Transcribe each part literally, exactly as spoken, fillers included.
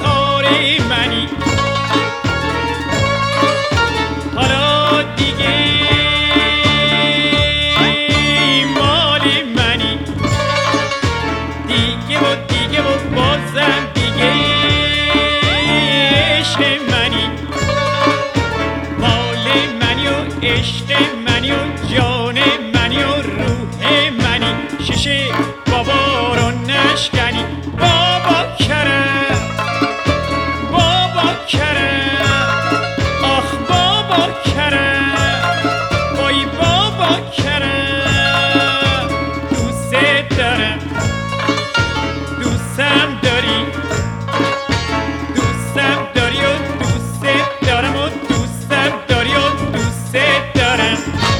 خار منی، حالا دیگه مال منی، دیگه و دیگه و بازم دیگه عشق منی، مال منی و عشق منی و جان منی و روح منی، شیشه بابا رو نشکنی بابا کرم، بابا کرم، آخ بابا کرم، وای بابا کرم، دوست دارم، دوستم داری، دوستم داری و دوست دارم و دوستم داری و دوست دارم.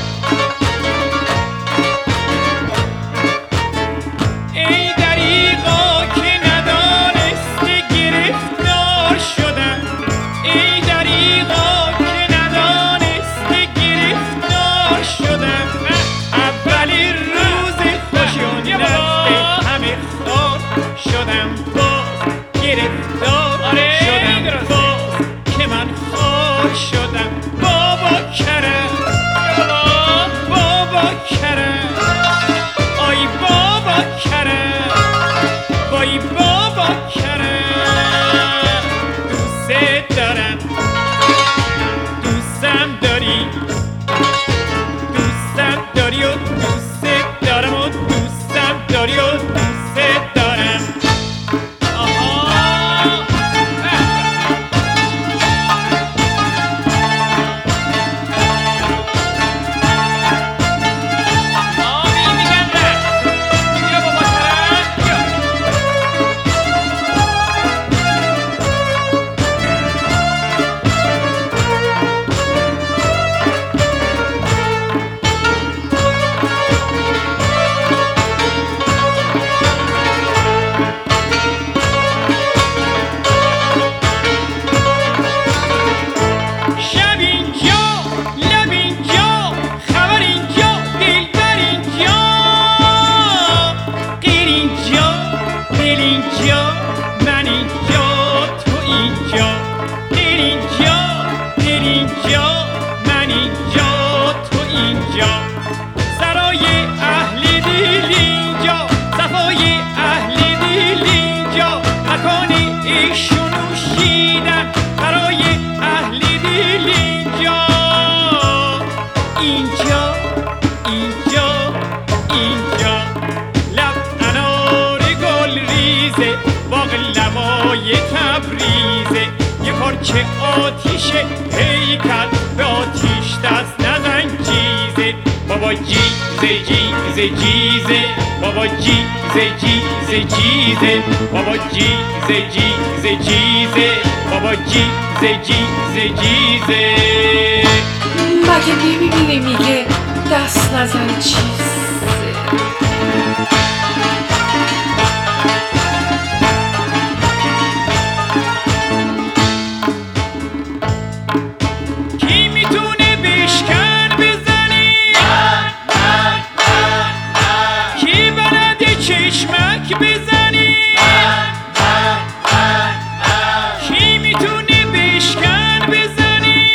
ای دریغا که ندانسته گرفتار شدم، ای دریغا که ندانسته گرفتار شدم، اولی روز خوشی و نزد همه خار شدم، باز گرفتار شدم، باز که من خار شدم، بابا کرم، بابا کرم، آی بابا کرم، وای بابا کرم، دوست دارم، دوستم داری، دوستم داری و دوست دارم و دوستم داری و دوست دارم. آها آمی میگن رفت، بیا بابا کرم، بیا. شب اینجا، لب اینجا، خبر اینجا، دلبر اینجا، غیر اینجا، دل اینجا، من اینجا، تو اینجا، غیر اینجا، دل اینجا، من اینجا، تو اینجا، سرای اهل دل اینجا، صفای اهل دل اینجا، مکان عیش و نوشیدن برای اهل دل اینجا، اینجا، اینجا، اینجا، لب انار گل ریزه، باغ لوای تبریزه، یه پارچه آتیشه هیکل به آتیش دست نزن جیزه، بابا جیزه جیزه جیزه، بابا جیزه جیزه جیزه، بابا جیزه جیزه جیزه، بابا جیزه جیزه جیزه. مگه نمیبینی میگه دست نزن چیزه؟ کی میتونه بشکن بزنی؟ کی بلده چشمک بزنی؟ کی میتونه بشکن بزنی؟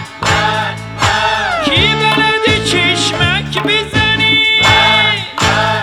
کی بلده چشمک بزنی؟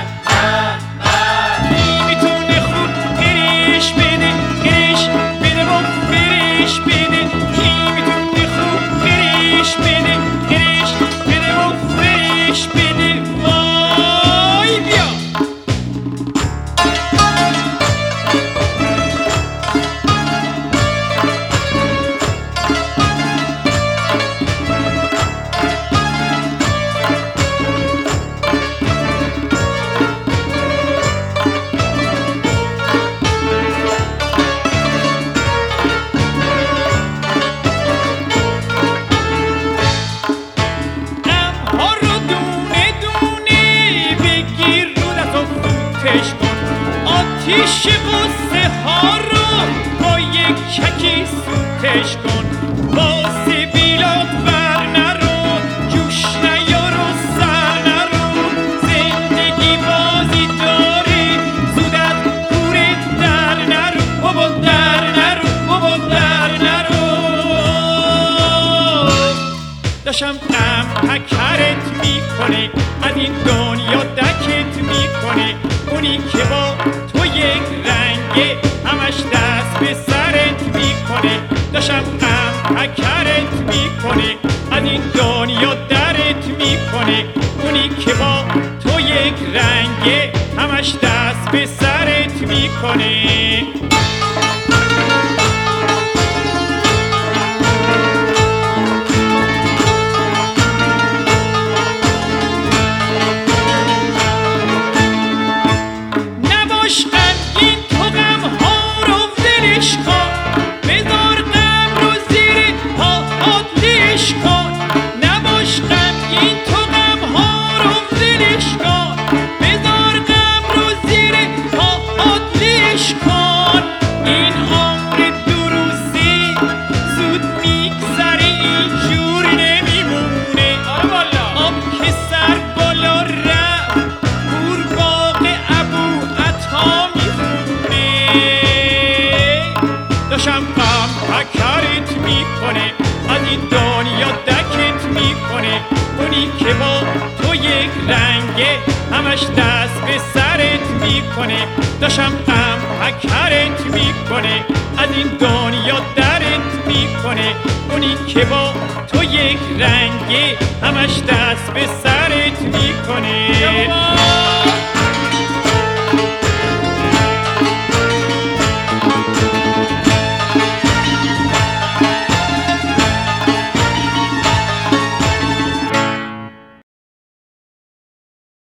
داشم غم پکرت میکنه، از این دنیا دکت میکنه. اونی که با تو یک رنگه همش دست به سرت میکنه. داشم غم پکرت میکنه، از این دنیا درت میکنه. اونی که با تو یک رنگه همش دست به سرت میکنه. نباش غمگین تو غمها رو ولش کن، بذار غم رو زیر پاهات لش کن. نباش غمگین تو غمها رو ولش کن، بذار غم رو زیر پاهات لش کن. این عمر دو روزه زود میگذره، اینجور نمیمونه. آب که سر بالا رفت قورباغه ابو عطا میخونه. داشم غم پکرت میکنه، از این دنیا دکت میکنه. اونی که با تو یک رنگه همش دست به سرت میکنه. داشم غم پکرت میکنه، از این دنیا درت میکنه. اونی که با تو یک رنگه همش دست به سرت میکنه.